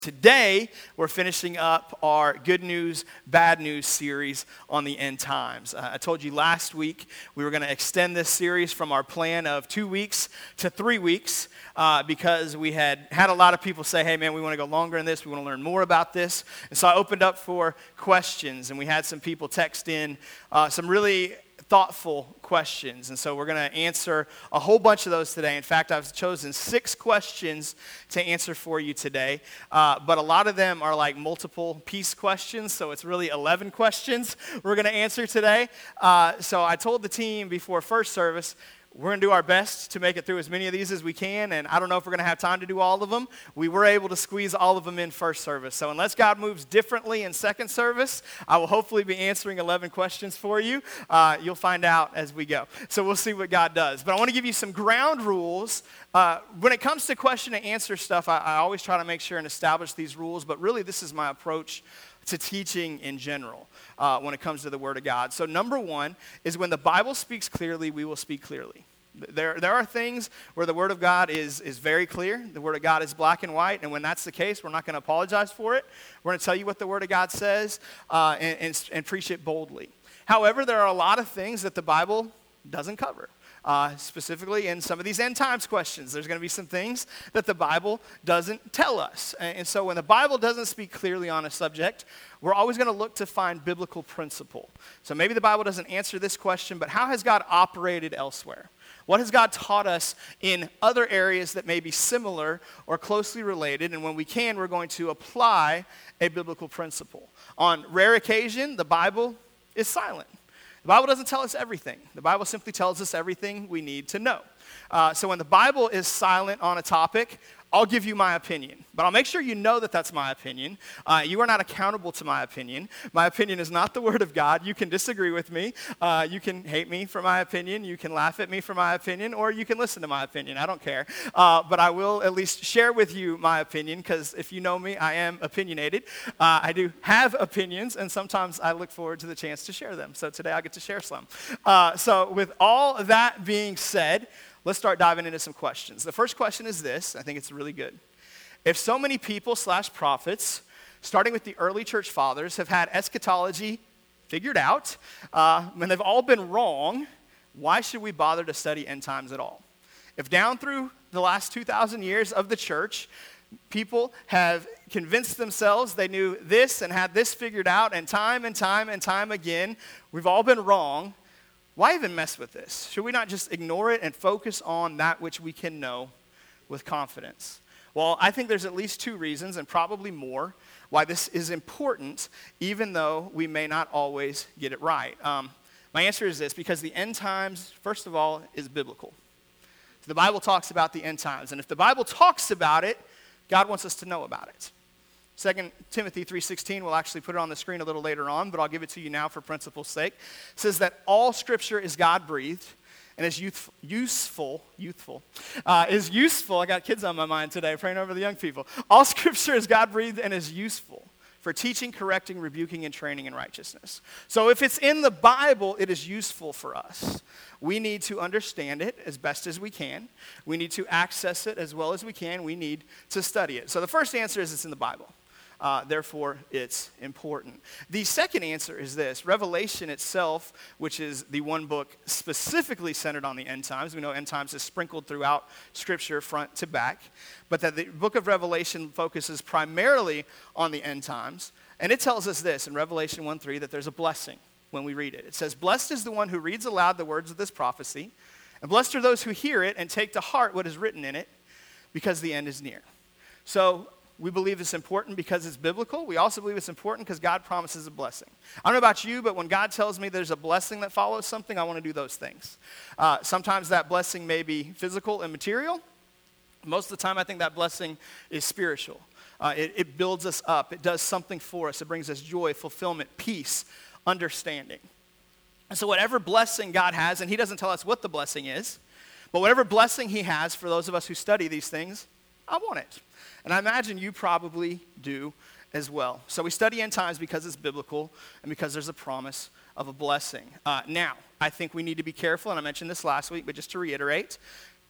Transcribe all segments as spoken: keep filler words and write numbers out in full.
Today, we're finishing up our Good News, Bad News series on the end times. Uh, I told you last week we were going to extend this series from our plan of two weeks to three weeks uh, because we had had a lot of people say, hey man, we want to go longer in this, we want to learn more about this. And so I opened up for questions, and we had some people text in uh, some really thoughtful questions, and so we're going to answer a whole bunch of those today. In fact, I've chosen six questions to answer for you today, uh, but a lot of them are like multiple piece questions, so it's really eleven questions we're going to answer today. Uh, so I told the team before first service, we're going to do our best to make it through as many of these as we can, and I don't know if we're going to have time to do all of them. We were able to squeeze all of them in first service. So unless God moves differently in second service, I will hopefully be answering eleven questions for you. Uh, you'll find out as we go. So we'll see what God does. But I want to give you some ground rules. Uh, when it comes to question and answer stuff, I, I always try to make sure and establish these rules, but really this is my approach to teaching in general uh, when it comes to the Word of God. So number one is when the Bible speaks clearly, we will speak clearly. There, there are things where the Word of God is, is very clear. The Word of God is black and white, and when that's the case, we're not going to apologize for it. We're going to tell you what the Word of God says uh, and, and, and preach it boldly. However, there are a lot of things that the Bible doesn't cover. Uh, specifically in some of these end times questions, there's going to be some things that the Bible doesn't tell us. And, and so when the Bible doesn't speak clearly on a subject, we're always going to look to find biblical principle. So maybe the Bible doesn't answer this question, but how has God operated elsewhere? What has God taught us in other areas that may be similar or closely related? And when we can, we're going to apply a biblical principle. On rare occasion, the Bible is silent. The Bible doesn't tell us everything. The Bible simply tells us everything we need to know. Uh, so when the Bible is silent on a topic, I'll give you my opinion, but I'll make sure you know that that's my opinion. Uh, you are not accountable to my opinion. My opinion is not the Word of God. You can disagree with me. Uh, you can hate me for my opinion. You can laugh at me for my opinion, or you can listen to my opinion. I don't care. Uh, but I will at least share with you my opinion, because if you know me, I am opinionated. Uh, I do have opinions, and sometimes I look forward to the chance to share them. So today I get to share some. Uh, so with all that being said, let's start diving into some questions. The first question is this. I think it's really good. If so many people slash prophets, starting with the early church fathers, have had eschatology figured out, uh, and they've all been wrong, why should we bother to study end times at all? If down through the last two thousand years of the church, people have convinced themselves they knew this and had this figured out, and time and time and time again, we've all been wrong, why even mess with this? Should we not just ignore it and focus on that which we can know with confidence? Well, I think there's at least two reasons, and probably more, why this is important, even though we may not always get it right. Um, my answer is this: because the end times, first of all, is biblical. The Bible talks about the end times, and if the Bible talks about it, God wants us to know about it. Second Timothy three sixteen, we'll actually put it on the screen a little later on, but I'll give it to you now for principle's sake. It says that all Scripture is God-breathed and is youthful, useful, youthful, uh, is useful. I got kids on my mind today, praying over the young people. All Scripture is God-breathed and is useful for teaching, correcting, rebuking, and training in righteousness. So if it's in the Bible, it is useful for us. We need to understand it as best as we can. We need to access it as well as we can. We need to study it. So the first answer is it's in the Bible. Uh, therefore, it's important. The second answer is this. Revelation itself, which is the one book specifically centered on the end times. We know end times is sprinkled throughout Scripture front to back. But that the book of Revelation focuses primarily on the end times. And it tells us this in Revelation one three, that there's a blessing when we read it. It says, "Blessed is the one who reads aloud the words of this prophecy, and blessed are those who hear it and take to heart what is written in it, because the end is near." So we believe it's important because it's biblical. We also believe it's important because God promises a blessing. I don't know about you, but when God tells me there's a blessing that follows something, I want to do those things. Uh, sometimes that blessing may be physical and material. Most of the time, I think that blessing is spiritual. Uh, it, it builds us up. It does something for us. It brings us joy, fulfillment, peace, understanding. And so whatever blessing God has, and he doesn't tell us what the blessing is, but whatever blessing he has for those of us who study these things, I want it. And I imagine you probably do as well. So we study end times because it's biblical and because there's a promise of a blessing. Uh, now, I think we need to be careful, and I mentioned this last week, but just to reiterate,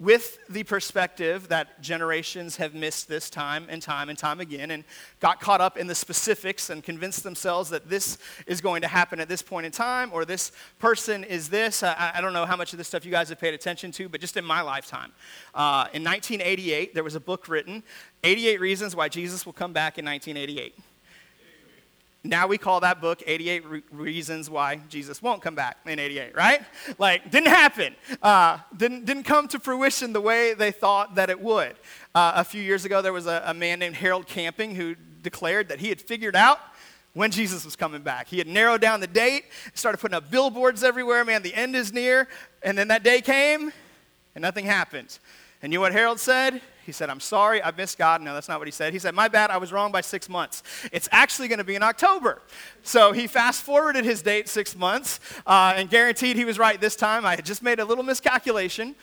with the perspective that generations have missed this time and time and time again and got caught up in the specifics and convinced themselves that this is going to happen at this point in time or this person is this. I, I don't know how much of this stuff you guys have paid attention to, but just in my lifetime. Uh, in nineteen eighty-eight, there was a book written, eighty-eight Reasons Why Jesus Will Come Back in nineteen eighty-eight. Now we call that book eighty-eight Re- Reasons Why Jesus Won't Come Back in eighty-eight, right? Like, didn't happen. Uh, didn't, didn't come to fruition the way they thought that it would. Uh, a few years ago, there was a, a man named Harold Camping who declared that he had figured out when Jesus was coming back. He had narrowed down the date, started putting up billboards everywhere. Man, the end is near. And then that day came, and nothing happened. And you know what Harold said? He said, I'm sorry, I missed God. No, that's not what he said. He said, my bad, I was wrong by six months. It's actually going to be in October. So he fast-forwarded his date six months uh, and guaranteed he was right this time. I had just made a little miscalculation.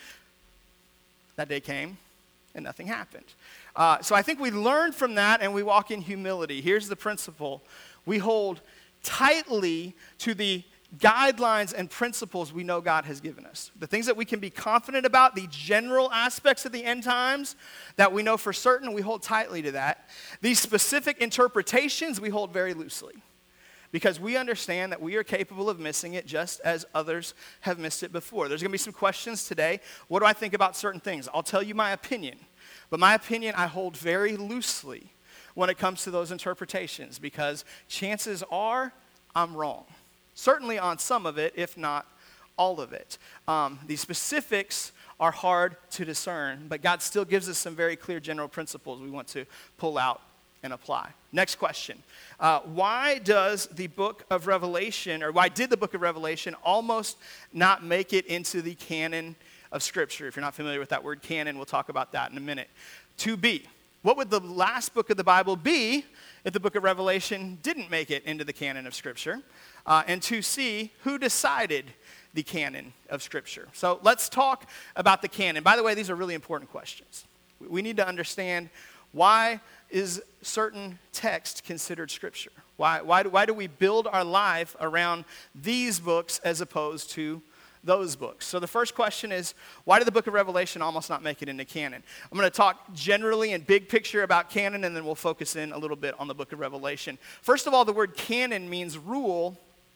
That day came, and nothing happened. Uh, so I think we learn from that, and we walk in humility. Here's the principle. We hold tightly to the guidelines and principles we know God has given us. The things that we can be confident about, the general aspects of the end times that we know for certain, we hold tightly to that. These specific interpretations we hold very loosely because we understand that we are capable of missing it just as others have missed it before. There's going to be some questions today. What do I think about certain things? I'll tell you my opinion, but my opinion I hold very loosely when it comes to those interpretations because chances are I'm wrong. Certainly on some of it, if not all of it. Um, the specifics are hard to discern, but God still gives us some very clear general principles we want to pull out and apply. Next question. Uh, why does the book of Revelation, or why did the book of Revelation almost not make it into the canon of Scripture? If you're not familiar with that word canon, we'll talk about that in a minute. two B, what would the last book of the Bible be if the book of Revelation didn't make it into the canon of Scripture? Uh, and two C, who decided the canon of Scripture? So let's talk about the canon. By the way, these are really important questions. We need to understand why is certain text considered Scripture? Why, why, do, why do we build our life around these books as opposed to those books? So the first question is, why did the book of Revelation almost not make it into canon? I'm going to talk generally and big picture about canon, and then we'll focus in a little bit on the book of Revelation. First of all, the word canon means rule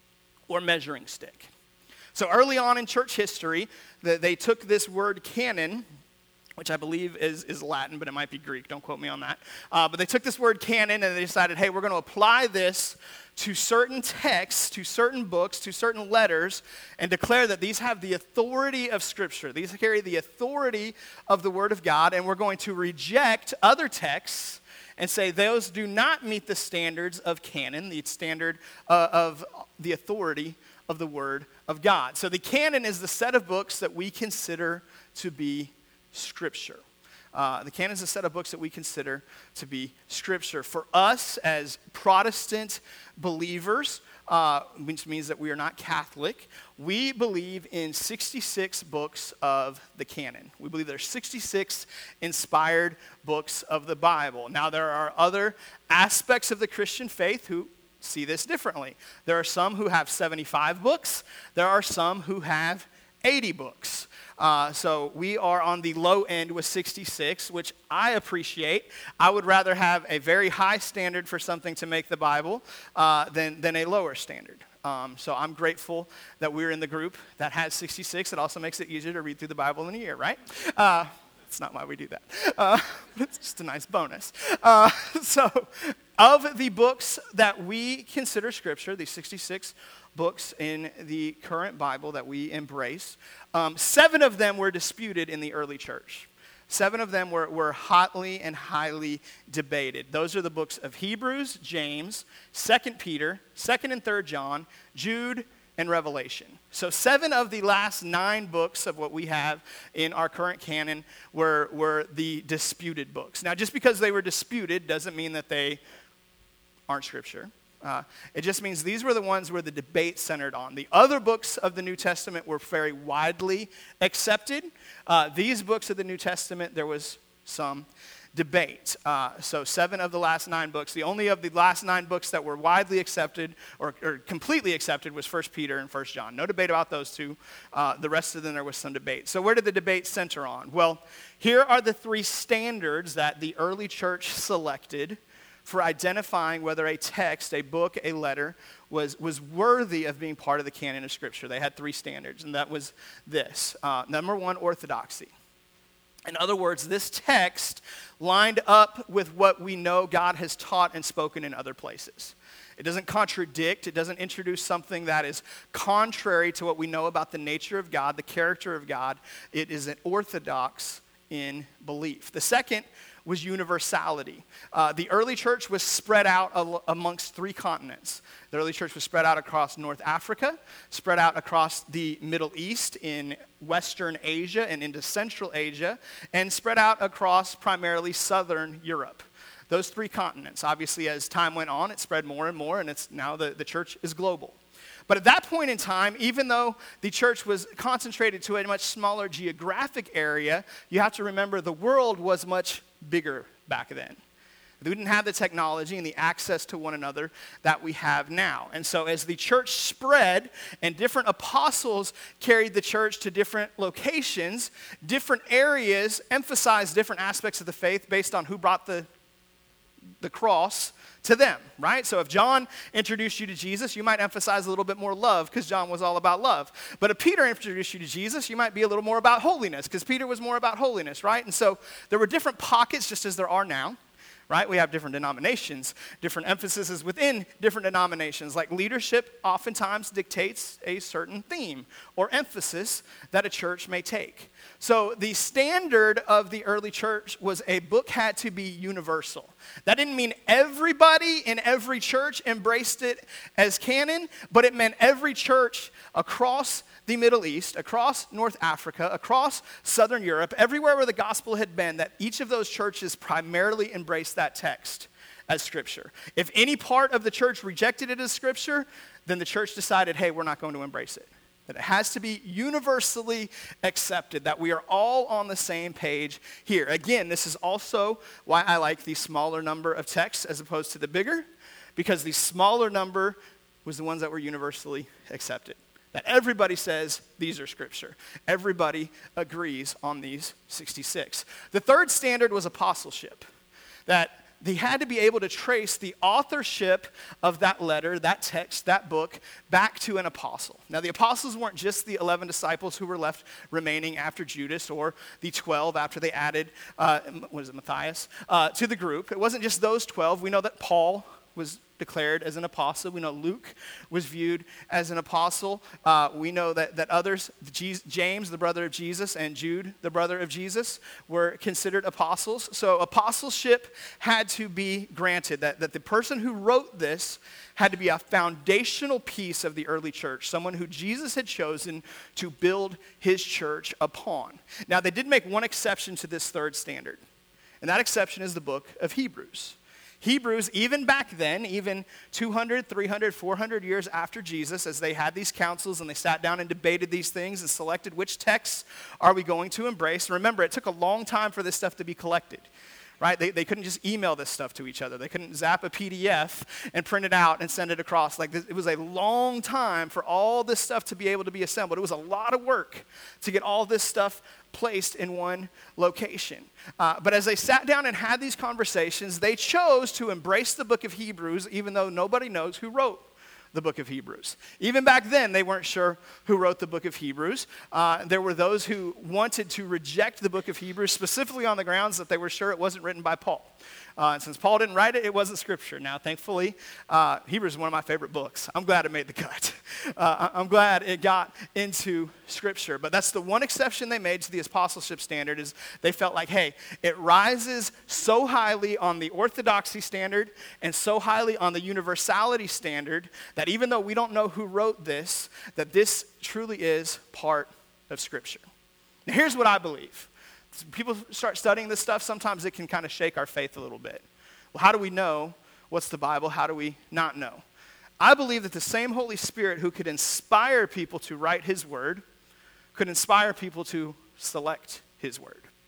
or measuring stick. So early on in church history, the, they took this word canon, which I believe is, is Latin, but it might be Greek. Don't quote me on that. Uh, but they took this word canon and they decided, hey, we're going to apply this to certain texts, to certain books, to certain letters, and declare that these have the authority of Scripture. These carry the authority of the Word of God, and we're going to reject other texts and say those do not meet the standards of canon, the standard uh, of the authority of the Word of God. So the canon is the set of books that we consider to be Scripture. Uh, the canon is a set of books that we consider to be Scripture. For us as Protestant believers, uh, which means that we are not Catholic, we believe in sixty-six books of the canon. We believe there are sixty-six inspired books of the Bible. Now, there are other aspects of the Christian faith who see this differently. There are some who have seventy-five books. There are some who have eighty books. Uh, so we are on the low end with sixty-six, which I appreciate. I would rather have a very high standard for something to make the Bible uh, than, than a lower standard. Um, so I'm grateful that we're in the group that has sixty-six. It also makes it easier to read through the Bible in a year, right? Uh, that's not why we do that. Uh, it's just a nice bonus. Uh, so of the books that we consider Scripture, the sixty-six books in the current Bible that we embrace, um, seven of them were disputed in the early church. Seven of them were, were hotly and highly debated. Those are the books of Hebrews, James, Second Peter, Second and Third John, Jude, and Revelation. So seven of the last nine books of what we have in our current canon were, were the disputed books. Now, just because they were disputed doesn't mean that they aren't Scripture. Uh, it just means these were the ones where the debate centered on. The other books of the New Testament were very widely accepted. Uh, these books of the New Testament, there was some debate. Uh, so seven of the last nine books. The only of the last nine books that were widely accepted or, or completely accepted was First Peter and First John. No debate about those two. Uh, the rest of them, there was some debate. So where did the debate center on? Well, here are the three standards that the early church selected for identifying whether a text, a book, a letter was, was worthy of being part of the canon of Scripture. They had three standards, and that was this. Uh, number one, orthodoxy. In other words, this text lined up with what we know God has taught and spoken in other places. It doesn't contradict, it doesn't introduce something that is contrary to what we know about the nature of God, the character of God. It is an orthodox in belief. The second was universality. Uh, the early church was spread out al- amongst three continents. The early church was spread out across North Africa, spread out across the Middle East, in Western Asia and into Central Asia, and spread out across primarily Southern Europe. Those three continents. Obviously, as time went on, it spread more and more, and it's now the, the church is global. But at that point in time, even though the church was concentrated to a much smaller geographic area, you have to remember the world was much bigger back then. We didn't have the technology and the access to one another that we have now. And so as the church spread and different apostles carried the church to different locations, different areas emphasized different aspects of the faith based on who brought the, the cross to them, right? So if John introduced you to Jesus, you might emphasize a little bit more love because John was all about love. But if Peter introduced you to Jesus, you might be a little more about holiness because Peter was more about holiness, right? And so there were different pockets just as there are now, right? We have different denominations, different emphases within different denominations. Like leadership oftentimes dictates a certain theme or emphasis that a church may take. So the standard of the early church was a book had to be universal. That didn't mean everybody in every church embraced it as canon, but it meant every church across the Middle East, across North Africa, across Southern Europe, everywhere where the gospel had been, that each of those churches primarily embraced that text as Scripture. If any part of the church rejected it as Scripture, then the church decided, hey, we're not going to embrace it. That it has to be universally accepted, that we are all on the same page here. Again, this is also why I like the smaller number of texts as opposed to the bigger, because the smaller number was the ones that were universally accepted. That everybody says these are Scripture. Everybody agrees on these sixty-six. The third standard was apostleship. That they had to be able to trace the authorship of that letter, that text, that book, back to an apostle. Now, the apostles weren't just the eleven disciples who were left remaining after Judas, or the twelve after they added, uh, what is it, Matthias, uh, to the group. It wasn't just those twelve. We know that Paul was declared as an apostle. We know Luke was viewed as an apostle. Uh, we know that, that others, James, the brother of Jesus, and Jude, the brother of Jesus, were considered apostles. So apostleship had to be granted, that, that the person who wrote this had to be a foundational piece of the early church, someone who Jesus had chosen to build his church upon. Now, they did make one exception to this third standard, and that exception is the book of Hebrews. Hebrews, even back then, even two hundred, three hundred, four hundred years after Jesus, as they had these councils and they sat down and debated these things and selected which texts are we going to embrace. Remember, it took a long time for this stuff to be collected, right? They, they couldn't just email this stuff to each other. They couldn't zap a P D F and print it out and send it across. Like this, it was a long time for all this stuff to be able to be assembled. It was a lot of work to get all this stuff placed in one location. Uh, but as they sat down and had these conversations, they chose to embrace the book of Hebrews, even though nobody knows who wrote the book of Hebrews. Even back then, they weren't sure who wrote the book of Hebrews. Uh, there were those who wanted to reject the book of Hebrews, specifically on the grounds that they were sure it wasn't written by Paul. Uh, and since Paul didn't write it, it wasn't Scripture. Now, thankfully, uh, Hebrews is one of my favorite books. I'm glad it made the cut. Uh, I'm glad it got into Scripture. But that's the one exception they made to the apostleship standard, is they felt like, hey, it rises so highly on the orthodoxy standard and so highly on the universality standard that even though we don't know who wrote this, that this truly is part of Scripture. Now, here's what I believe. People start studying this stuff, sometimes it can kind of shake our faith a little bit. Well, how do we know what's the Bible? How do we not know? I believe that the same Holy Spirit who could inspire people to write his word could inspire people to select his word.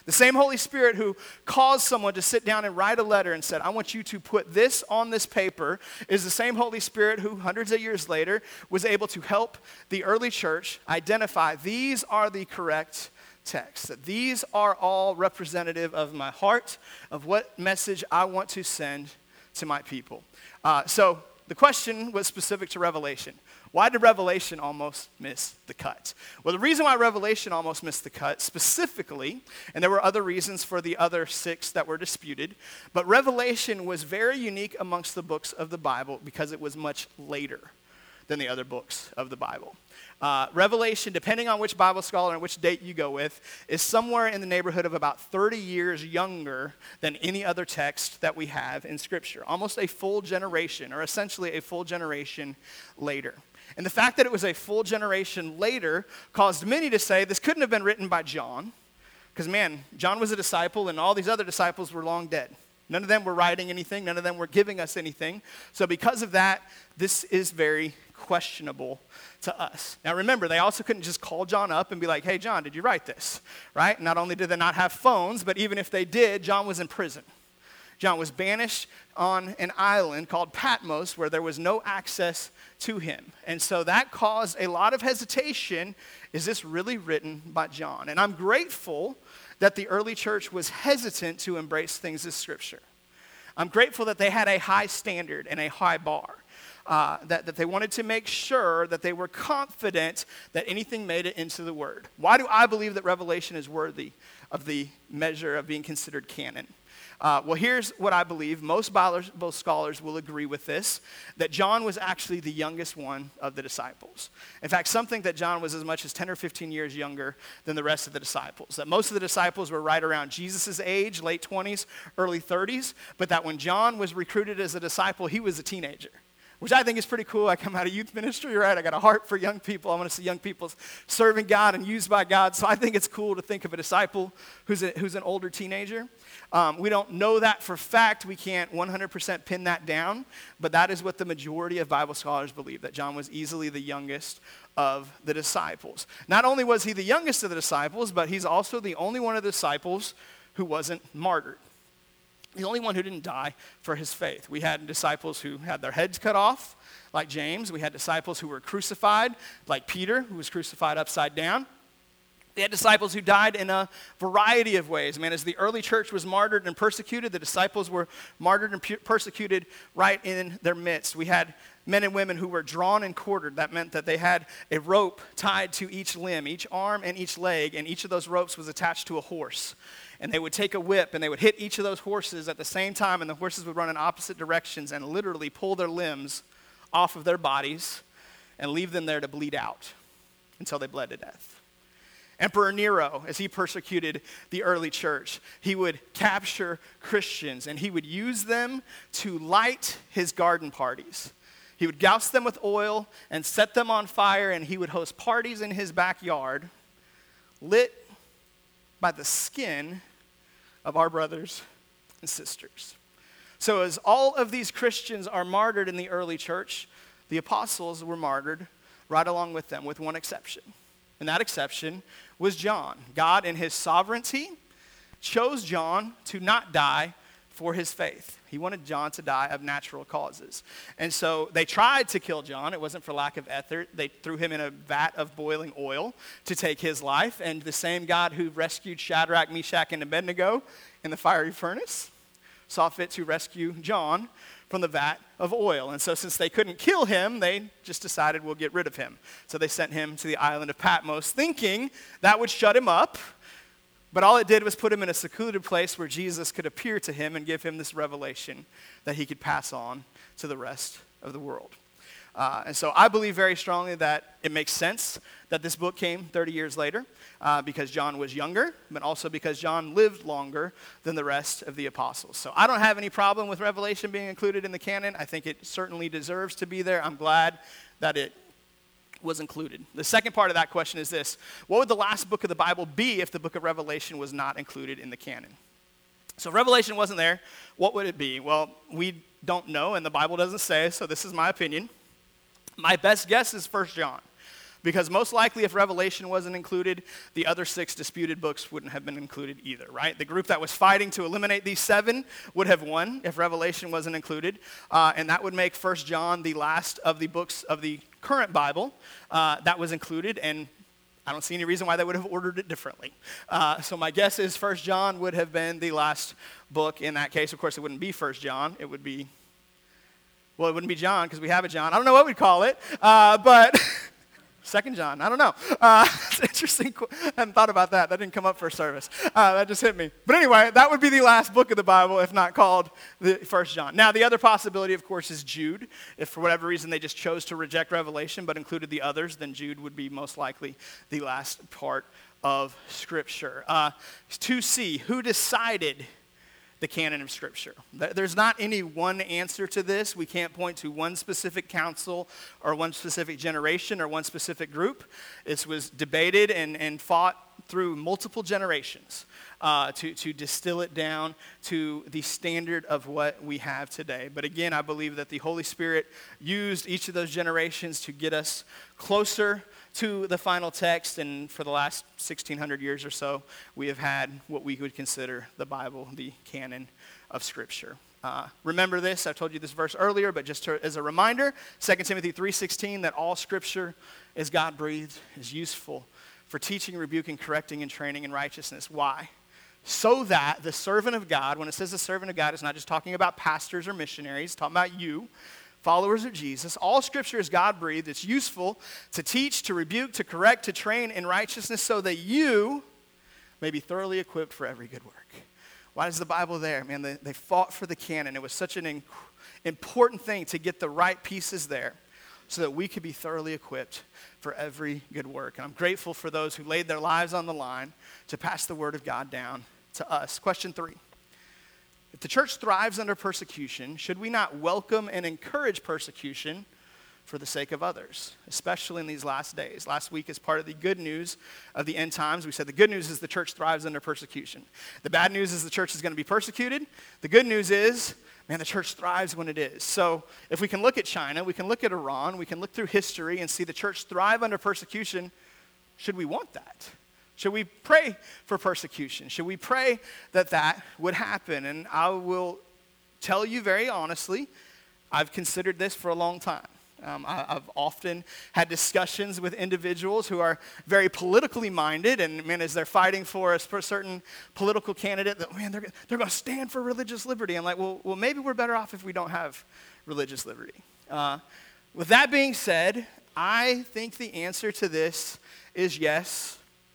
The same Holy Spirit who caused someone to sit down and write a letter and said, I want you to put this on this paper, is the same Holy Spirit who hundreds of years later was able to help the early church identify these are the correct texts, that these are all representative of my heart, of what message I want to send to my people. Uh, so the question was specific to Revelation. Why did Revelation almost miss the cut? Well, the reason why Revelation almost missed the cut specifically, and there were other reasons for the other six that were disputed, but Revelation was very unique amongst the books of the Bible because it was much later than the other books of the Bible. Uh, Revelation, depending on which Bible scholar and which date you go with, is somewhere in the neighborhood of about thirty years younger than any other text that we have in Scripture. Almost a full generation, or essentially a full generation later. And the fact that it was a full generation later caused many to say this couldn't have been written by John, because man, John was a disciple and all these other disciples were long dead. None of them were writing anything. None of them were giving us anything. So because of that, this is very questionable to us. Now remember, they also couldn't just call John up and be like, hey, John, did you write this? Right? Not only did they not have phones, but even if they did, John was in prison. John was banished on an island called Patmos where there was no access to him. And so that caused a lot of hesitation. Is this really written by John? And I'm grateful that the early church was hesitant to embrace things as Scripture. I'm grateful that they had a high standard and a high bar. Uh, that, that they wanted to make sure that they were confident that anything made it into the Word. Why do I believe that Revelation is worthy of the measure of being considered canon? Uh, well, here's what I believe. Most Bible scholars will agree with this, that John was actually the youngest one of the disciples. In fact, some think that John was as much as ten or fifteen years younger than the rest of the disciples, that most of the disciples were right around Jesus' age, late twenties, early thirties, but that when John was recruited as a disciple, he was a teenager, which I think is pretty cool. I come out of youth ministry, right? I got a heart for young people. I want to see young people serving God and used by God. So I think it's cool to think of a disciple who's, a, who's an older teenager. Um, we don't know that for fact. We can't one hundred percent pin that down. But that is what the majority of Bible scholars believe, that John was easily the youngest of the disciples. Not only was he the youngest of the disciples, but he's also the only one of the disciples who wasn't martyred. The only one who didn't die for his faith. We had disciples who had their heads cut off, like James. We had disciples who were crucified, like Peter, who was crucified upside down. They had disciples who died in a variety of ways. Man, as the early church was martyred and persecuted, the disciples were martyred and pu- persecuted right in their midst. We had men and women who were drawn and quartered. That meant that they had a rope tied to each limb, each arm and each leg, and each of those ropes was attached to a horse. And they would take a whip and they would hit each of those horses at the same time, and the horses would run in opposite directions and literally pull their limbs off of their bodies and leave them there to bleed out until they bled to death. Emperor Nero, as he persecuted the early church, he would capture Christians and he would use them to light his garden parties. He would douse them with oil and set them on fire, and he would host parties in his backyard lit by the skin of our brothers and sisters. So as all of these Christians are martyred in the early church, the apostles were martyred right along with them, with one exception. And that exception was John. God, in his sovereignty, chose John to not die for his faith. He wanted John to die of natural causes. And so they tried to kill John. It wasn't for lack of effort. They threw him in a vat of boiling oil to take his life. And the same God who rescued Shadrach, Meshach, and Abednego in the fiery furnace saw fit to rescue John from the vat of oil. And so since they couldn't kill him, they just decided we'll get rid of him. So they sent him to the island of Patmos, thinking that would shut him up. But all it did was put him in a secluded place where Jesus could appear to him and give him this revelation that he could pass on to the rest of the world. Uh, and so I believe very strongly that it makes sense that this book came thirty years later uh, because John was younger, but also because John lived longer than the rest of the apostles. So I don't have any problem with Revelation being included in the canon. I think it certainly deserves to be there. I'm glad that it was included. The second part of that question is this: what would the last book of the Bible be if the book of Revelation was not included in the canon? So if Revelation wasn't there, what would it be? Well, we don't know, and the Bible doesn't say, so this is my opinion. My best guess is First John. Because most likely if Revelation wasn't included, the other six disputed books wouldn't have been included either, right? The group that was fighting to eliminate these seven would have won if Revelation wasn't included. Uh, and that would make First John the last of the books of the current Bible uh, that was included. And I don't see any reason why they would have ordered it differently. Uh, so my guess is First John would have been the last book in that case. Of course, it wouldn't be First John. It would be, well, it wouldn't be John because we have a John. I don't know what we'd call it, uh, but... Second John, I don't know. Uh, it's interesting. I hadn't thought about that. That didn't come up for service. Uh, that just hit me. But anyway, that would be the last book of the Bible, if not called the First John. Now, the other possibility, of course, is Jude. If for whatever reason they just chose to reject Revelation but included the others, then Jude would be most likely the last part of Scripture. Uh, to see who decided the canon of Scripture. There's not any one answer to this. We can't point to one specific council or one specific generation or one specific group. This was debated and, and fought through multiple generations uh, to, to distill it down to the standard of what we have today. But again, I believe that the Holy Spirit used each of those generations to get us closer to the final text, and for the last sixteen hundred years or so, we have had what we would consider the Bible, the canon of Scripture. Uh, remember this, I told you this verse earlier, but just to, as a reminder, Second Timothy three sixteen, that all Scripture is God-breathed, is useful for teaching, rebuking, correcting, and training in righteousness. Why? So that the servant of God, when it says the servant of God, it's not just talking about pastors or missionaries, it's talking about you, followers of Jesus. All Scripture is God-breathed. It's useful to teach, to rebuke, to correct, to train in righteousness so that you may be thoroughly equipped for every good work. Why is the Bible there? Man, they, they fought for the canon. It was such an inc- important thing to get the right pieces there so that we could be thoroughly equipped for every good work. And I'm grateful for those who laid their lives on the line to pass the word of God down to us. Question three. If the church thrives under persecution, should we not welcome and encourage persecution for the sake of others, especially in these last days? Last week, as part of the good news of the end times, we said the good news is the church thrives under persecution. The bad news is the church is going to be persecuted. The good news is, man, the church thrives when it is. So if we can look at China, we can look at Iran, we can look through history and see the church thrive under persecution, should we want that? Should we pray for persecution? Should we pray that that would happen? And I will tell you very honestly, I've considered this for a long time. Um, I, I've often had discussions with individuals who are very politically minded, and man, as they're fighting for a, for a certain political candidate, that man, they're, they're going to stand for religious liberty. I'm like, well, well, maybe we're better off if we don't have religious liberty. Uh, with that being said, I think the answer to this is yes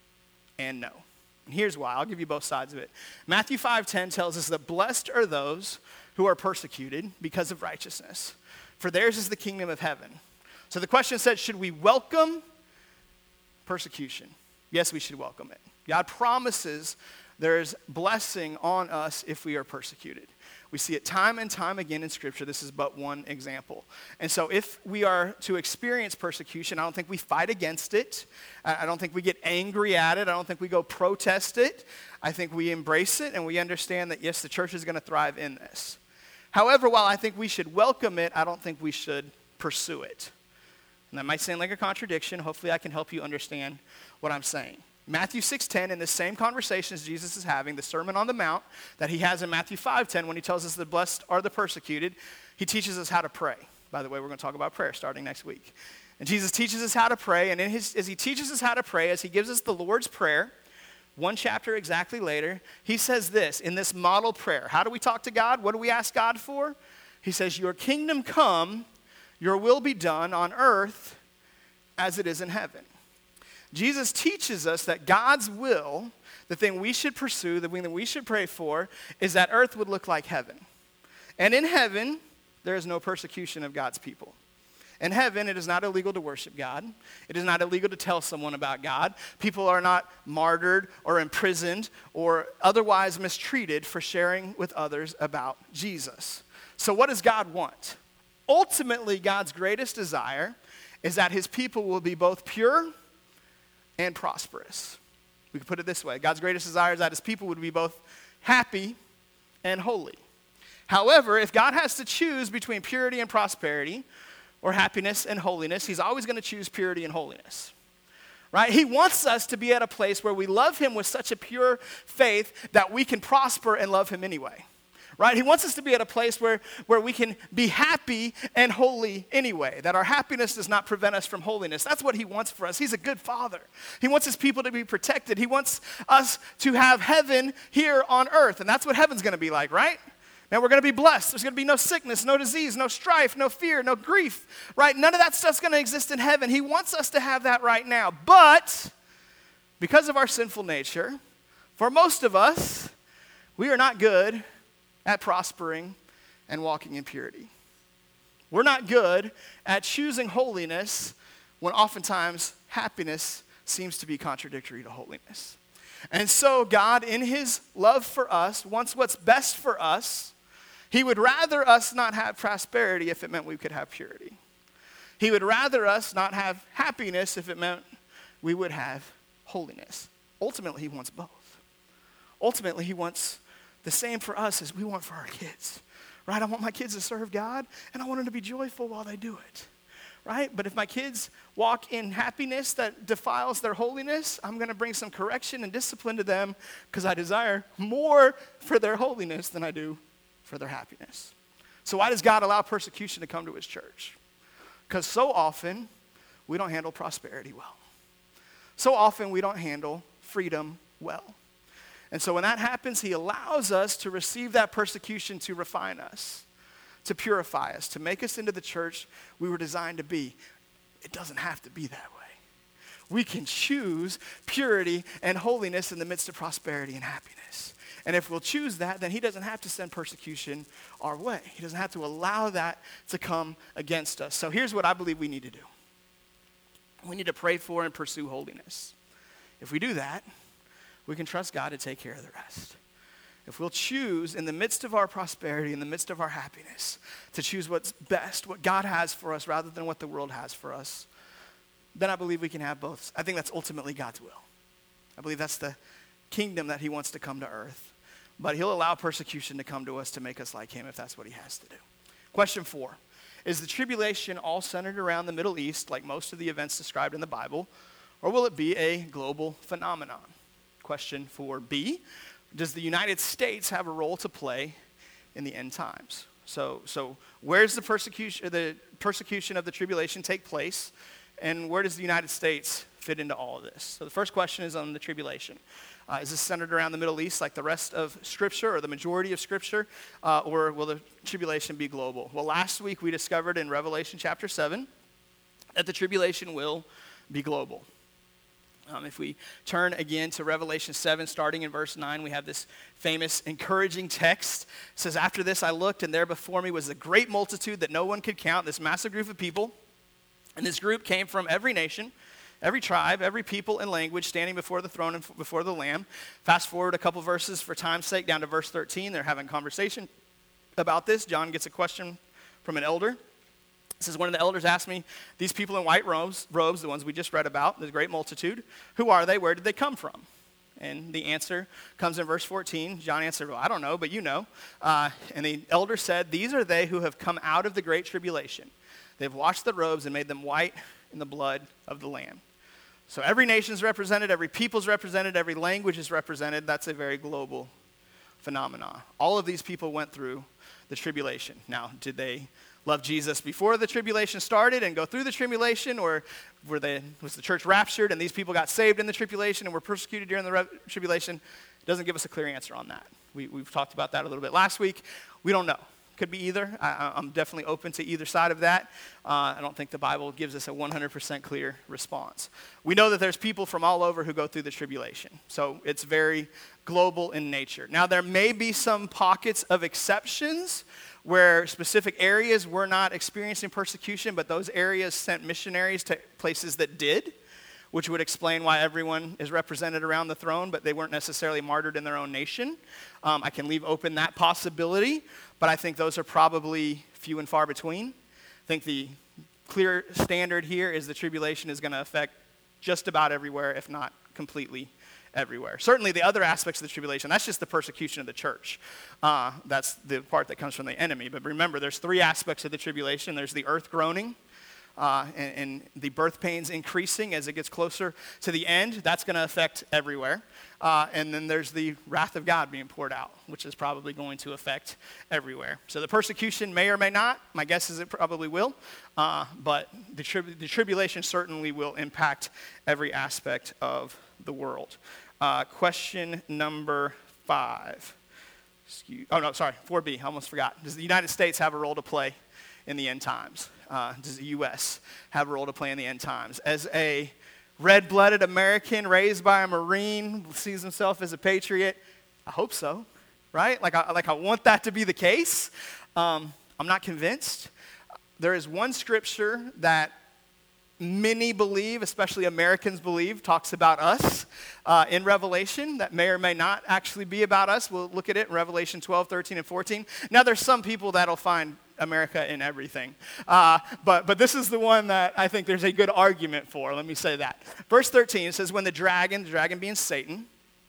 and no. And here's why. I'll give you both sides of it. Matthew five ten tells us that blessed are those who are persecuted because of righteousness, for theirs is the kingdom of heaven. So the question said, should we welcome persecution? Yes, we should welcome it. God promises there's blessing on us if we are persecuted. We see it time and time again in Scripture. This is but one example. And so if we are to experience persecution, I don't think we fight against it. I don't think we get angry at it. I don't think we go protest it. I think we embrace it and we understand that, yes, the church is going to thrive in this. However, while I think we should welcome it, I don't think we should pursue it. And that might sound like a contradiction. Hopefully I can help you understand what I'm saying. Matthew six ten, in the same conversations Jesus is having, the Sermon on the Mount that he has in Matthew five ten, when he tells us the blessed are the persecuted, he teaches us how to pray. By the way, we're going to talk about prayer starting next week. And Jesus teaches us how to pray, and in his, as he teaches us how to pray, as he gives us the Lord's Prayer, one chapter exactly later, he says this in this model prayer. How do we talk to God? What do we ask God for? He says, your kingdom come, your will be done on earth as it is in heaven. Jesus teaches us that God's will, the thing we should pursue, the thing that we should pray for, is that earth would look like heaven. And in heaven, there is no persecution of God's people. In heaven, it is not illegal to worship God. It is not illegal to tell someone about God. People are not martyred or imprisoned or otherwise mistreated for sharing with others about Jesus. So what does God want? Ultimately, God's greatest desire is that his people will be both pure and prosperous. We could put it this way. God's greatest desire is that his people would be both happy and holy. However, if God has to choose between purity and prosperity, or happiness and holiness, he's always going to choose purity and holiness. right? He wants us to be at a place where we love him with such a pure faith that we can prosper and love him anyway, right? He wants us to be at a place where, where we can be happy and holy anyway, that our happiness does not prevent us from holiness. That's what he wants for us. He's a good father. He wants his people to be protected. He wants us to have heaven here on earth, and that's what heaven's going to be like, right? Man, we're going to be blessed. There's going to be no sickness, no disease, no strife, no fear, no grief, right? None of that stuff's going to exist in heaven. He wants us to have that right now. But because of our sinful nature, for most of us, we are not good at prospering and walking in purity. We're not good at choosing holiness when oftentimes happiness seems to be contradictory to holiness. And so God, in his love for us, wants what's best for us. He would rather us not have prosperity if it meant we could have purity. He would rather us not have happiness if it meant we would have holiness. Ultimately, he wants both. Ultimately, he wants the same for us as we want for our kids, right? I want my kids to serve God, and I want them to be joyful while they do it, right? But if my kids walk in happiness that defiles their holiness, I'm going to bring some correction and discipline to them because I desire more for their holiness than I do for their happiness. So why does God allow persecution to come to his church? Because so often we don't handle prosperity well. So often we don't handle freedom well. And so when that happens, he allows us to receive that persecution to refine us, to purify us, to make us into the church we were designed to be. It doesn't have to be that way. We can choose purity and holiness in the midst of prosperity and happiness. And if we'll choose that, then he doesn't have to send persecution our way. He doesn't have to allow that to come against us. So here's what I believe we need to do. We need to pray for and pursue holiness. If we do that, we can trust God to take care of the rest. If we'll choose in the midst of our prosperity, in the midst of our happiness, to choose what's best, what God has for us rather than what the world has for us, then I believe we can have both. I think that's ultimately God's will. I believe that's the kingdom that he wants to come to earth. But he'll allow persecution to come to us to make us like him if that's what he has to do. Question four, is the tribulation all centered around the Middle East like most of the events described in the Bible, or will it be a global phenomenon? Question four B, does the United States have a role to play in the end times? So, so where's the persecution, the persecution of the tribulation take place, and where does the United States fit into all of this? So the first question is on the tribulation. Uh, is this centered around the Middle East like the rest of Scripture or the majority of Scripture, uh, or will the tribulation be global? Well, last week we discovered in Revelation chapter seven that the tribulation will be global. Um, if we turn again to Revelation seven, starting in verse nine, we have this famous encouraging text. It says, after this I looked, and there before me was a great multitude that no one could count, this massive group of people. And this group came from every nation, every tribe, every people and language, standing before the throne and f- before the Lamb. Fast forward a couple verses for time's sake, down to verse thirteen. They're having a conversation about this. John gets a question from an elder. It says, one of the elders asked me, these people in white robes, robes, the ones we just read about, the great multitude, who are they? Where did they come from? And the answer comes in verse fourteen. John answered, well, I don't know, but you know. Uh, and the elder said, these are they who have come out of the great tribulation. They've washed the robes and made them white in the blood of the Lamb. So every nation's represented, every people's represented, every language is represented. That's a very global phenomenon. All of these people went through the tribulation. Now, did they love Jesus before the tribulation started and go through the tribulation, or were they, was the church raptured and these people got saved in the tribulation and were persecuted during the re- tribulation? It doesn't give us a clear answer on that. We, we've talked about that a little bit last week. We don't know. Could be either. I, I'm definitely open to either side of that. Uh, I don't think the Bible gives us a one hundred percent clear response. We know that there's people from all over who go through the tribulation. So it's very global in nature. Now, there may be some pockets of exceptions where specific areas were not experiencing persecution, but those areas sent missionaries to places that did, which would explain why everyone is represented around the throne, but they weren't necessarily martyred in their own nation. Um, I can leave open that possibility, but I think those are probably few and far between. I think the clear standard here is the tribulation is going to affect just about everywhere, if not completely everywhere. Certainly the other aspects of the tribulation, that's just the persecution of the church. Uh, that's the part that comes from the enemy. But remember, there's three aspects of the tribulation. There's the earth groaning, uh, and, and the birth pains increasing as it gets closer to the end. That's going to affect everywhere. Uh, and then there's the wrath of God being poured out, which is probably going to affect everywhere. So the persecution may or may not. My guess is it probably will. Uh, but the, trib- the tribulation certainly will impact every aspect of the world. Uh, question number five. Excuse, oh, no, sorry, four B, I almost forgot. Does the United States have a role to play in the end times? Uh, does the U S have a role to play in the end times? As a red-blooded American raised by a Marine, sees himself as a patriot, I hope so, right? Like I, like I want that to be the case. Um, I'm not convinced. There is one scripture that many believe, especially Americans believe, talks about us uh, in Revelation that may or may not actually be about us. We'll look at it in Revelation twelve, thirteen, and fourteen. Now, there's some people that'll find America in everything. Uh, but, but this is the one that I think there's a good argument for. Let me say that. Verse thirteen says, when the dragon, the dragon being Satan,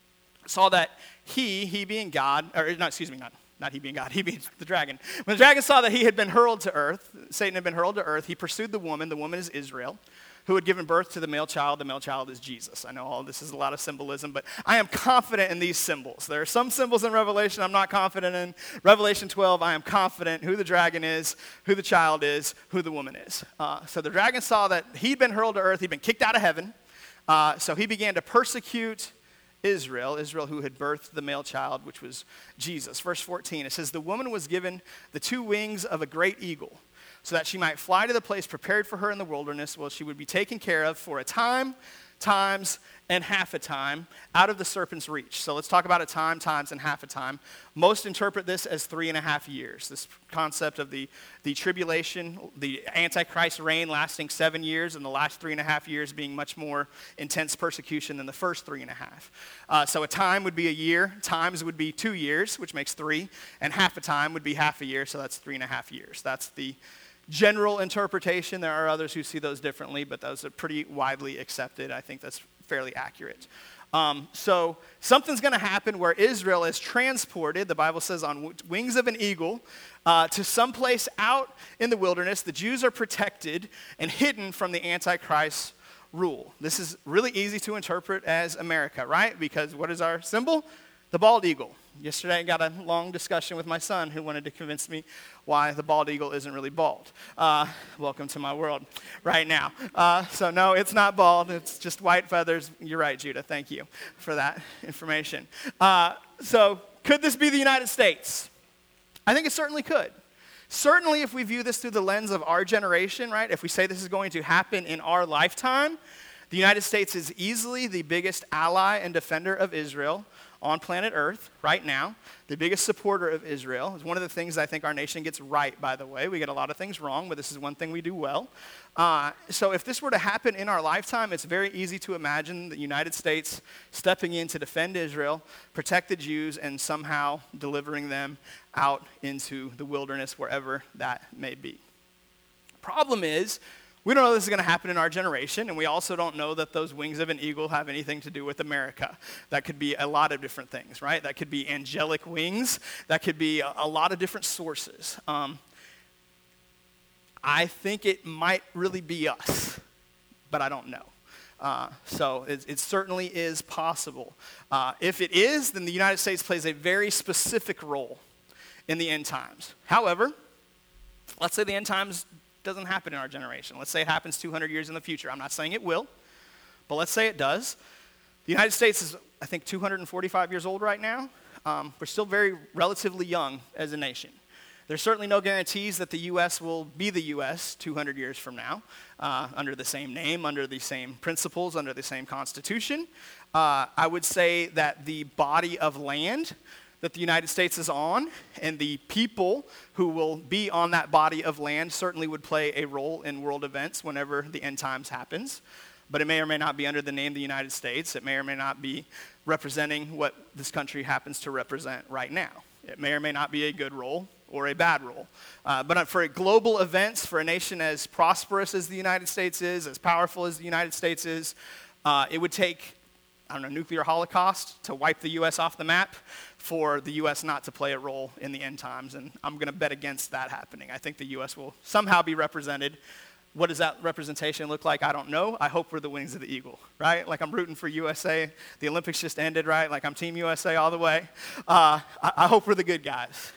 saw that he, he being God, or no, excuse me, not Not he being God, he being the dragon. When the dragon saw that he had been hurled to earth, Satan had been hurled to earth, he pursued the woman. The woman is Israel, who had given birth to the male child. The male child is Jesus. I know all this is a lot of symbolism, but I am confident in these symbols. There are some symbols in Revelation I'm not confident in. Revelation twelve, I am confident who the dragon is, who the child is, who the woman is. Uh, so the dragon saw that he'd been hurled to earth, he'd been kicked out of heaven. Uh, so he began to persecute Israel, Israel who had birthed the male child, which was Jesus. Verse fourteen, it says, the woman was given the two wings of a great eagle, so that she might fly to the place prepared for her in the wilderness, where she would be taken care of for a time, times, and half a time out of the serpent's reach. So let's talk about a time, times, and half a time. Most interpret this as three and a half years. This concept of the, the tribulation, the Antichrist reign lasting seven years, and the last three and a half years being much more intense persecution than the first three and a half. Uh, so a time would be a year, times would be two years, which makes three, and half a time would be half a year, so that's three and a half years. That's the general interpretation. There are others who see those differently, but those are pretty widely accepted. I think that's fairly accurate. Um, so something's going to happen where Israel is transported, the Bible says, on w- wings of an eagle, uh, to someplace out in the wilderness. The Jews are protected and hidden from the Antichrist rule. This is really easy to interpret as America, right? Because what is our symbol? The bald eagle. Yesterday I got a long discussion with my son who wanted to convince me why the bald eagle isn't really bald. Uh, welcome to my world right now. Uh, so no, it's not bald. It's just white feathers. You're right, Judah. Thank you for that information. Uh, so could this be the United States? I think it certainly could. Certainly if we view this through the lens of our generation, right? If we say this is going to happen in our lifetime, the United States is easily the biggest ally and defender of Israel on planet Earth right now, the biggest supporter of Israel. It's one of the things I think our nation gets right, by the way. We get a lot of things wrong, but this is one thing we do well. Uh, so if this were to happen in our lifetime, it's very easy to imagine the United States stepping in to defend Israel, protect the Jews, and somehow delivering them out into the wilderness, wherever that may be. Problem is, we don't know this is going to happen in our generation, and we also don't know that those wings of an eagle have anything to do with America. That could be a lot of different things, right? That could be angelic wings. That could be a, a lot of different sources. Um, I think it might really be us, but I don't know. Uh, so it, it certainly is possible. Uh, if it is, then the United States plays a very specific role in the end times. However, let's say the end times doesn't happen in our generation. Let's say it happens two hundred years in the future. I'm not saying it will, but let's say it does. The United States is, I think, two hundred forty-five years old right now. Um, we're still very relatively young as a nation. There's certainly no guarantees that the U S will be the U S two hundred years from now, uh, under the same name, under the same principles, under the same Constitution. Uh, I would say that the body of land that the United States is on, and the people who will be on that body of land certainly would play a role in world events whenever the end times happens. But it may or may not be under the name of the United States. It may or may not be representing what this country happens to represent right now. It may or may not be a good role or a bad role. Uh, but for global events, for a nation as prosperous as the United States is, as powerful as the United States is, uh, it would take, I don't know, nuclear holocaust to wipe the U S off the map for the U S not to play a role in the end times, and I'm going to bet against that happening. I think the U S will somehow be represented What does that representation look like? I don't know. I hope we're the wings of the eagle, right? Like I'm rooting for U S A. The Olympics just ended, right? Like I'm Team U S A all the way. Uh, I, I hope we're the good guys.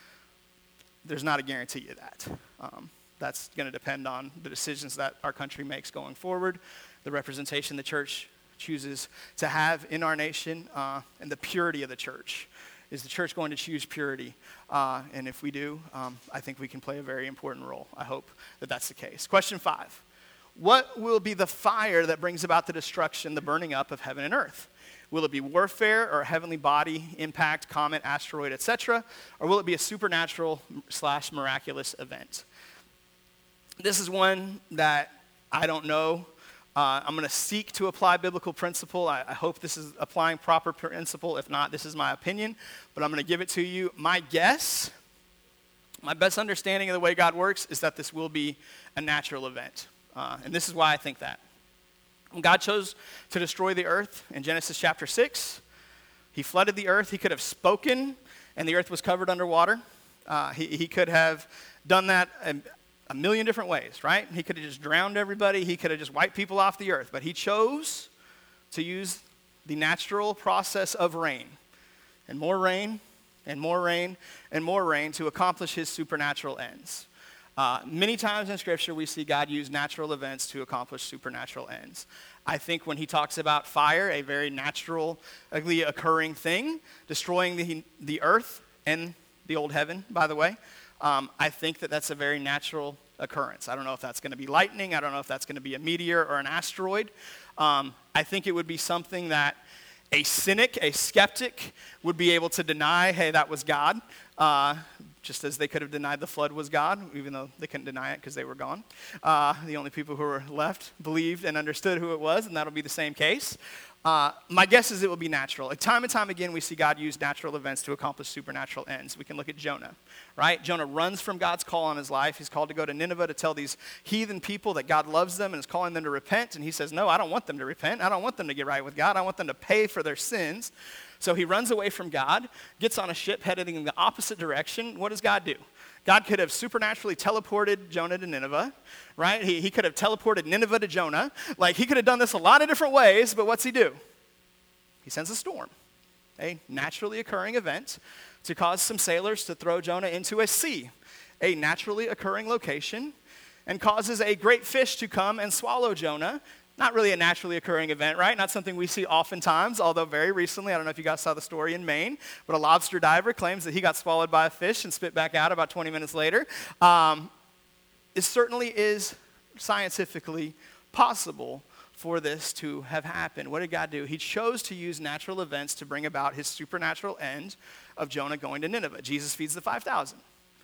There's not a guarantee of that. Um, that's going to depend on the decisions that our country makes going forward, the representation the church chooses to have in our nation, uh, and the purity of the church. Is the church going to choose purity? Uh, and if we do, um, I think we can play a very important role. I hope that that's the case. Question five. What will be the fire that brings about the destruction, the burning up of heaven and earth? Will it be warfare or a heavenly body, impact, comet, asteroid, et cetera? Or will it be a supernatural slash miraculous event? This is one that I don't know. Uh, I'm going to seek to apply biblical principle. I, I hope this is applying proper principle. If not, this is my opinion, but I'm going to give it to you. My guess, my best understanding of the way God works is that this will be a natural event. Uh, and this is why I think that. When God chose to destroy the earth in Genesis chapter six, he flooded the earth. He could have spoken, and the earth was covered underwater. Uh, he, he could have done that a, a million different ways, right? He could have just drowned everybody. He could have just wiped people off the earth. But he chose to use the natural process of rain, and more rain, and more rain, and more rain to accomplish his supernatural ends. Uh, many times in Scripture, we see God use natural events to accomplish supernatural ends. I think when he talks about fire, a very naturally occurring thing, destroying the, the earth and the old heaven, by the way, um, I think that that's a very natural occurrence. I don't know if that's going to be lightning. I don't know if that's going to be a meteor or an asteroid. Um, I think it would be something that a cynic, a skeptic, would be able to deny, hey, that was God. Uh, just as they could have denied the flood was God, even though they couldn't deny it because they were gone. Uh, the only people who were left believed and understood who it was, and that'll be the same case. Uh, my guess is it will be natural. Like, time and time again, we see God use natural events to accomplish supernatural ends. We can look at Jonah, right? Jonah runs from God's call on his life. He's called to go to Nineveh to tell these heathen people that God loves them and is calling them to repent. And he says, no, I don't want them to repent. I don't want them to get right with God. I want them to pay for their sins. So he runs away from God, gets on a ship heading in the opposite direction. What does God do? God could have supernaturally teleported Jonah to Nineveh, right? He, he could have teleported Nineveh to Jonah. Like, he could have done this a lot of different ways, but what's he do? He sends a storm, a naturally occurring event, to cause some sailors to throw Jonah into a sea, a naturally occurring location, and causes a great fish to come and swallow Jonah. Not really a naturally occurring event, right? Not something we see oftentimes, although very recently, I don't know if you guys saw the story in Maine, but a lobster diver claims that he got swallowed by a fish and spit back out about twenty minutes later. Um, it certainly is scientifically possible for this to have happened. What did God do? He chose to use natural events to bring about his supernatural end of Jonah going to Nineveh. Jesus feeds the five thousand.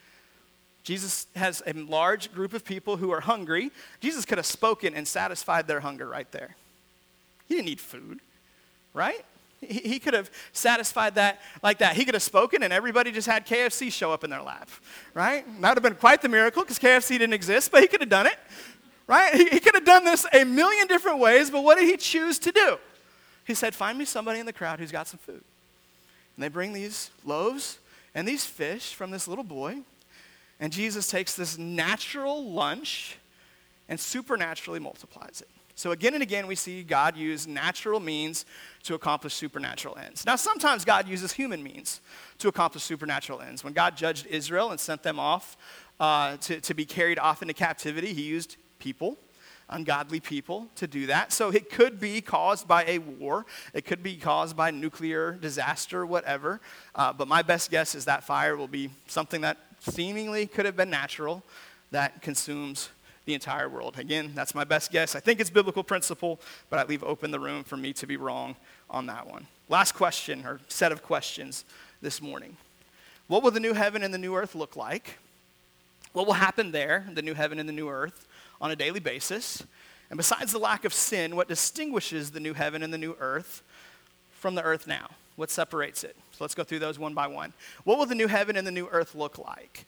Jesus has a large group of people who are hungry. Jesus could have spoken and satisfied their hunger right there. He didn't need food, right? He, he could have satisfied that like that. He could have spoken and everybody just had K F C show up in their lap, right? That would have been quite the miracle because K F C didn't exist, but he could have done it, right? He, he could have done this a million different ways, but what did he choose to do? He said, find me somebody in the crowd who's got some food. And they bring these loaves and these fish from this little boy. And Jesus takes this natural lunch and supernaturally multiplies it. So again and again, we see God use natural means to accomplish supernatural ends. Now, sometimes God uses human means to accomplish supernatural ends. When God judged Israel and sent them off uh, to, to be carried off into captivity, he used people, ungodly people, to do that. So it could be caused by a war. It could be caused by nuclear disaster, whatever. Uh, but my best guess is that fire will be something that seemingly could have been natural that consumes the entire world. Again, that's my best guess. I think it's biblical principle, but I leave open the room for me to be wrong on that one. Last question, or set of questions this morning. What will the new heaven and the new earth look like? What will happen there, the new heaven and the new earth, on a daily basis? And besides the lack of sin, what distinguishes the new heaven and the new earth from the earth now? What separates it? So let's go through those one by one. What will the new heaven and the new earth look like?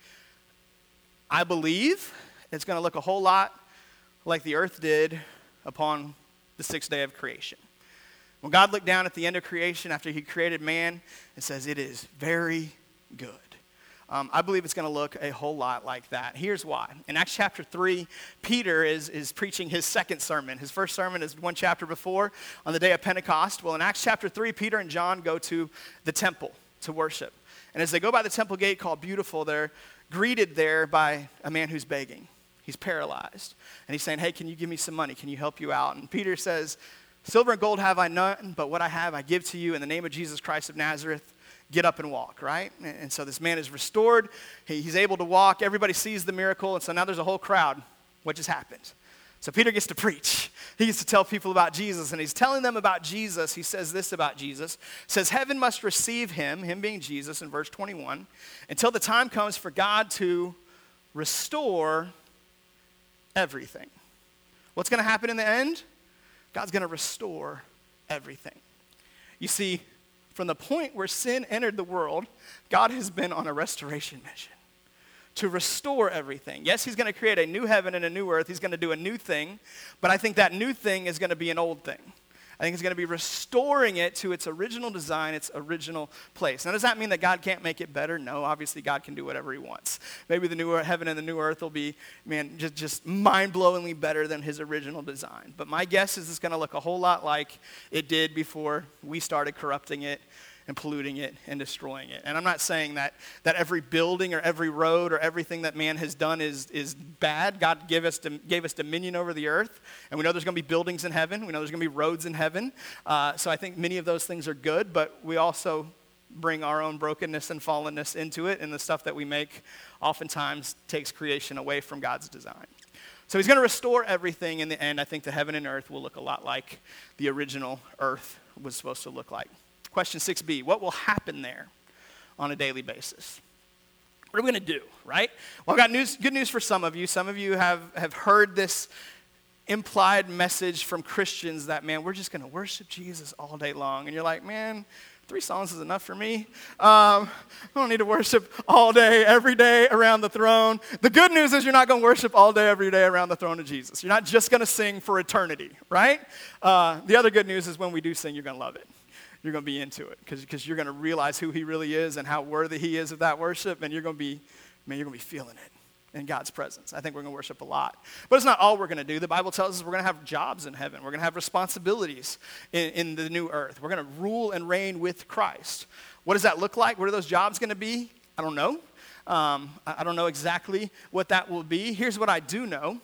I believe it's going to look a whole lot like the earth did upon the sixth day of creation. When God looked down at the end of creation after he created man, it says it is very good. Um, I believe it's going to look a whole lot like that. Here's why. In Acts chapter three, Peter is, is preaching his second sermon. His first sermon is one chapter before on the day of Pentecost. Well, in Acts chapter three, Peter and John go to the temple to worship. And as they go by the temple gate called Beautiful, they're greeted there by a man who's begging. He's paralyzed. And he's saying, hey, can you give me some money? Can you help you out? And Peter says, silver and gold have I none, but what I have I give to you in the name of Jesus Christ of Nazareth. Get up and walk, right? And so this man is restored. He, he's able to walk. Everybody sees the miracle. And so now there's a whole crowd. What just happened? So Peter gets to preach. He gets to tell people about Jesus. And he's telling them about Jesus. He says this about Jesus. Says, heaven must receive him, him being Jesus in verse twenty-one, until the time comes for God to restore everything. What's going to happen in the end? God's going to restore everything. You see, from the point where sin entered the world, God has been on a restoration mission to restore everything. Yes, he's going to create a new heaven and a new earth. He's going to do a new thing, but I think that new thing is going to be an old thing. I think he's going to be restoring it to its original design, its original place. Now, does that mean that God can't make it better? No, obviously God can do whatever he wants. Maybe the new heaven and the new earth will be, man, just, just mind-blowingly better than his original design. But my guess is it's going to look a whole lot like it did before we started corrupting it and polluting it and destroying it. And I'm not saying that that every building or every road or everything that man has done is, is bad. God gave us, gave us dominion over the earth, and we know there's going to be buildings in heaven. We know there's going to be roads in heaven. Uh, so I think many of those things are good, but we also bring our own brokenness and fallenness into it, and the stuff that we make oftentimes takes creation away from God's design. So he's going to restore everything in the end. I think the heaven and earth will look a lot like the original earth was supposed to look like. Question six B, what will happen there on a daily basis? What are we going to do, right? Well, I've got news, good news for some of you. Some of you have, have heard this implied message from Christians that, man, we're just going to worship Jesus all day long. And you're like, man, three songs is enough for me. Um, I don't need to worship all day, every day around the throne. The good news is you're not going to worship all day, every day around the throne of Jesus. You're not just going to sing for eternity, right? Uh, the other good news is when we do sing, you're going to love it. You're going to be into it because you're going to realize who he really is and how worthy he is of that worship, and you're going to be, man, you're going to be feeling it in God's presence. I think we're going to worship a lot. But it's not all we're going to do. The Bible tells us we're going to have jobs in heaven. We're going to have responsibilities in, in the new earth. We're going to rule and reign with Christ. What does that look like? What are those jobs going to be? I don't know. Um, I, I don't know exactly what that will be. Here's what I do know.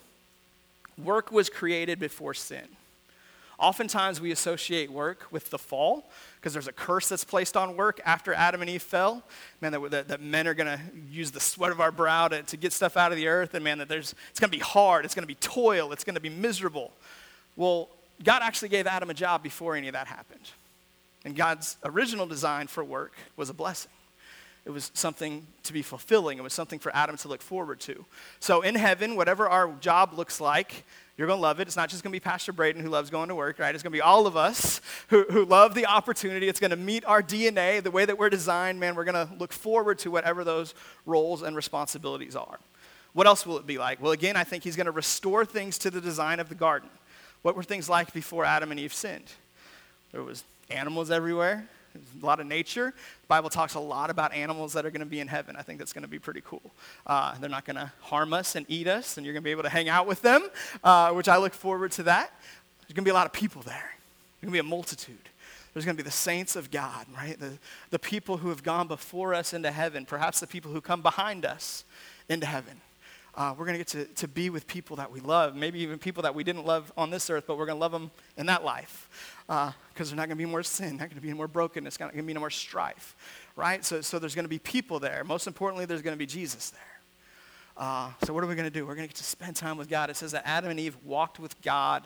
Work was created before sin. Oftentimes we associate work with the fall because there's a curse that's placed on work after Adam and Eve fell. Man, that, that, that men are going to use the sweat of our brow to, to get stuff out of the earth, and man, that there's it's going to be hard, it's going to be toil, it's going to be miserable. Well, God actually gave Adam a job before any of that happened. And God's original design for work was a blessing. It was something to be fulfilling. It was something for Adam to look forward to. So in heaven, whatever our job looks like, you're going to love it. It's not just going to be Pastor Braden who loves going to work, right? It's going to be all of us who, who love the opportunity. It's going to meet our D N A, the way that we're designed. Man, we're going to look forward to whatever those roles and responsibilities are. What else will it be like? Well, again, I think he's going to restore things to the design of the garden. What were things like before Adam and Eve sinned? There was animals everywhere. There's a lot of nature. The Bible talks a lot about animals that are going to be in heaven. I think that's going to be pretty cool. Uh, they're not going to harm us and eat us, and you're going to be able to hang out with them, uh, which I look forward to that. There's going to be a lot of people there. There's going to be a multitude. There's going to be the saints of God, right? The, the people who have gone before us into heaven, perhaps the people who come behind us into heaven. Uh, we're going to get to, to be with people that we love, maybe even people that we didn't love on this earth, but we're going to love them in that life because uh, there's not going to be more sin, not going to be more brokenness, not going to be no more strife, right? So, so there's going to be people there. Most importantly, there's going to be Jesus there. Uh, so what are we going to do? We're going to get to spend time with God. It says that Adam and Eve walked with God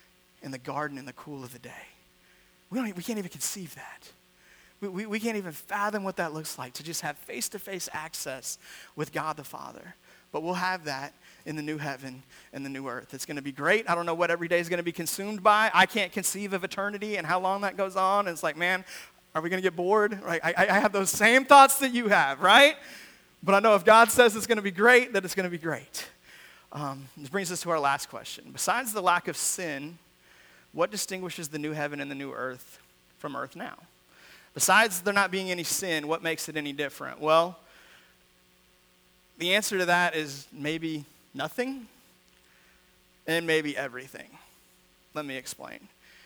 in the garden in the cool of the day. We, don't, we can't even conceive that. We, we, we can't even fathom what that looks like, to just have face-to-face access with God the Father. But we'll have that in the new heaven and the new earth. It's going to be great. I don't know what every day is going to be consumed by. I can't conceive of eternity and how long that goes on. And it's like, man, are we going to get bored? Right? I, I have those same thoughts that you have, right? But I know if God says it's going to be great, that it's going to be great. Um, this brings us to our last question. Besides the lack of sin, what distinguishes the new heaven and the new earth from earth now? Besides there not being any sin, what makes it any different? Well, The answer to that is maybe nothing and maybe everything. Let me explain.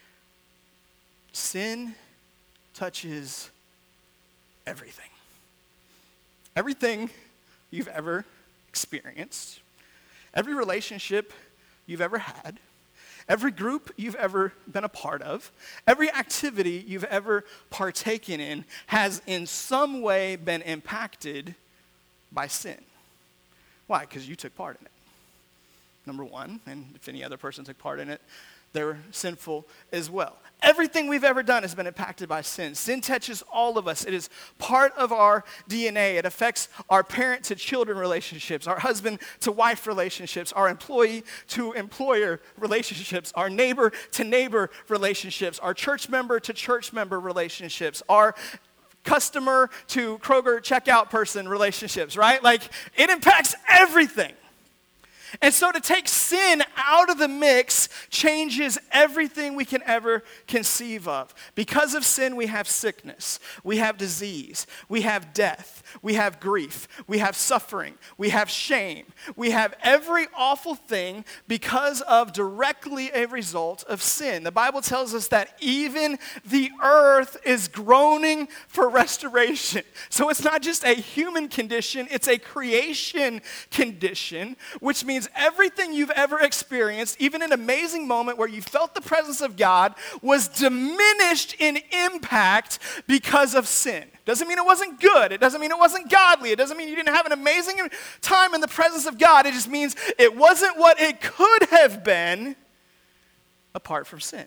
Sin touches everything. Everything you've ever experienced, every relationship you've ever had, every group you've ever been a part of, every activity you've ever partaken in has in some way been impacted by sin. Why? Because you took part in it. Number one, and if any other person took part in it, they're sinful as well. Everything we've ever done has been impacted by sin. Sin touches all of us. It is part of our D N A. It affects our parent to children relationships, our husband to wife relationships, our employee to employer relationships, our neighbor to neighbor relationships, our church member to church member relationships, our customer to Kroger checkout person relationships, right? Like, it impacts everything. And so to take sin out of the mix changes everything we can ever conceive of. Because of sin, we have sickness, we have disease, we have death, we have grief, we have suffering, we have shame, we have every awful thing because of directly a result of sin. The Bible tells us that even the earth is groaning for restoration. So it's not just a human condition, it's a creation condition, which means everything you've ever experienced, even an amazing moment where you felt the presence of God, was diminished in impact because of sin. Doesn't mean it wasn't good. It doesn't mean it wasn't godly. It doesn't mean you didn't have an amazing time in the presence of God. It just means it wasn't what it could have been apart from sin.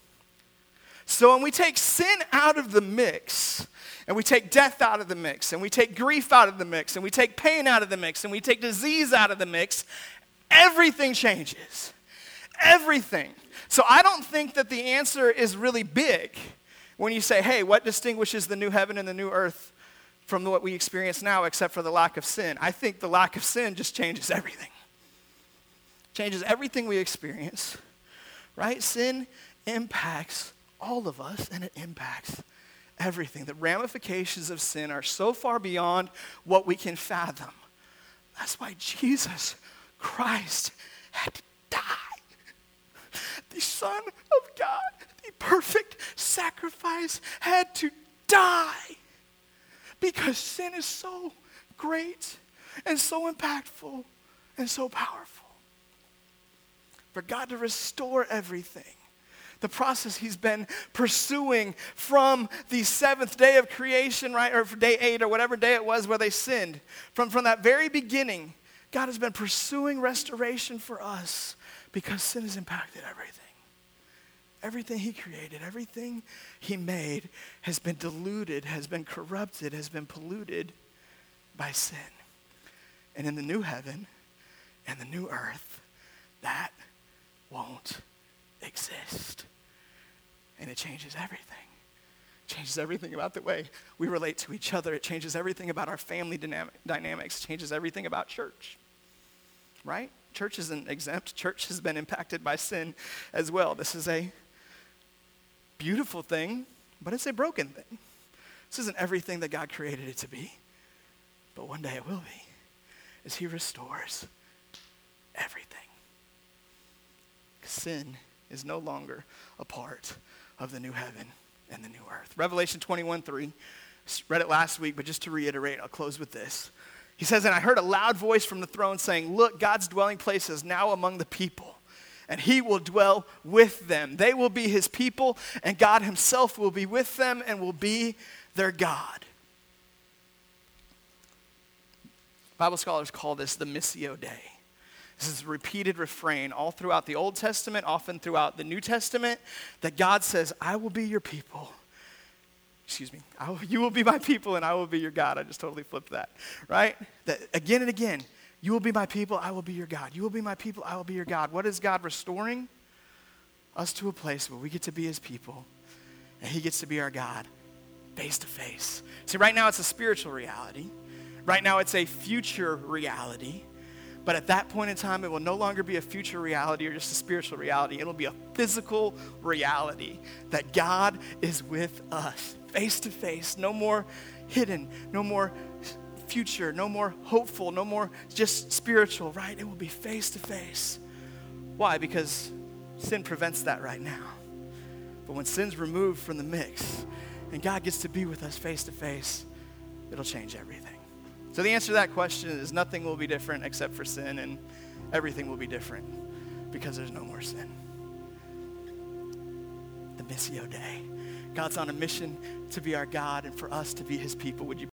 So when we take sin out of the mix, and we take death out of the mix, and we take grief out of the mix, and we take pain out of the mix, and we take disease out of the mix, everything changes. Everything. So I don't think that the answer is really big when you say, hey, what distinguishes the new heaven and the new earth from what we experience now except for the lack of sin? I think the lack of sin just changes everything. Changes everything we experience, right? Sin impacts all of us, and it impacts everything. The ramifications of sin are so far beyond what we can fathom. That's why Jesus Christ had to die. The Son of God, the perfect sacrifice, had to die because sin is so great and so impactful and so powerful. For God to restore everything, the process he's been pursuing from the seventh day of creation, right, or day eight or whatever day it was where they sinned, from, from that very beginning, God has been pursuing restoration for us because sin has impacted everything. Everything he created, everything he made has been diluted, has been corrupted, has been polluted by sin. And in the new heaven and the new earth, that won't exist. And it changes everything. It changes everything about the way we relate to each other. It changes everything about our family dynamic, dynamics. It changes everything about church, right? Church isn't exempt. Church has been impacted by sin as well. This is a beautiful thing, but it's a broken thing. This isn't everything that God created it to be, but one day it will be, as he restores everything. Sin is no longer a part of the new heaven and the new earth. Revelation twenty-one three, read it last week, but just to reiterate, I'll close with this. He says, and I heard a loud voice from the throne saying, look, God's dwelling place is now among the people, and he will dwell with them. They will be his people, and God himself will be with them and will be their God. Bible scholars call this the Missio Dei. This is a repeated refrain all throughout the Old Testament, often throughout the New Testament, that God says, I will be your people. Excuse me. I will, you will be my people and I will be your God. I just totally flipped that, right? That again and again, you will be my people, I will be your God. You will be my people, I will be your God. What is God restoring? Us to a place where we get to be his people and he gets to be our God face to face. See, right now it's a spiritual reality. Right now it's a future reality. But at that point in time, it will no longer be a future reality or just a spiritual reality. It'll be a physical reality that God is with us, face to face. No more hidden, no more future, no more hopeful, no more just spiritual, right? It will be face to face. Why? Because sin prevents that right now. But when sin's removed from the mix and God gets to be with us face to face, it'll change everything. So the answer to that question is nothing will be different except for sin, and everything will be different because there's no more sin. The Missio Dei. God's on a mission to be our God and for us to be his people. Would you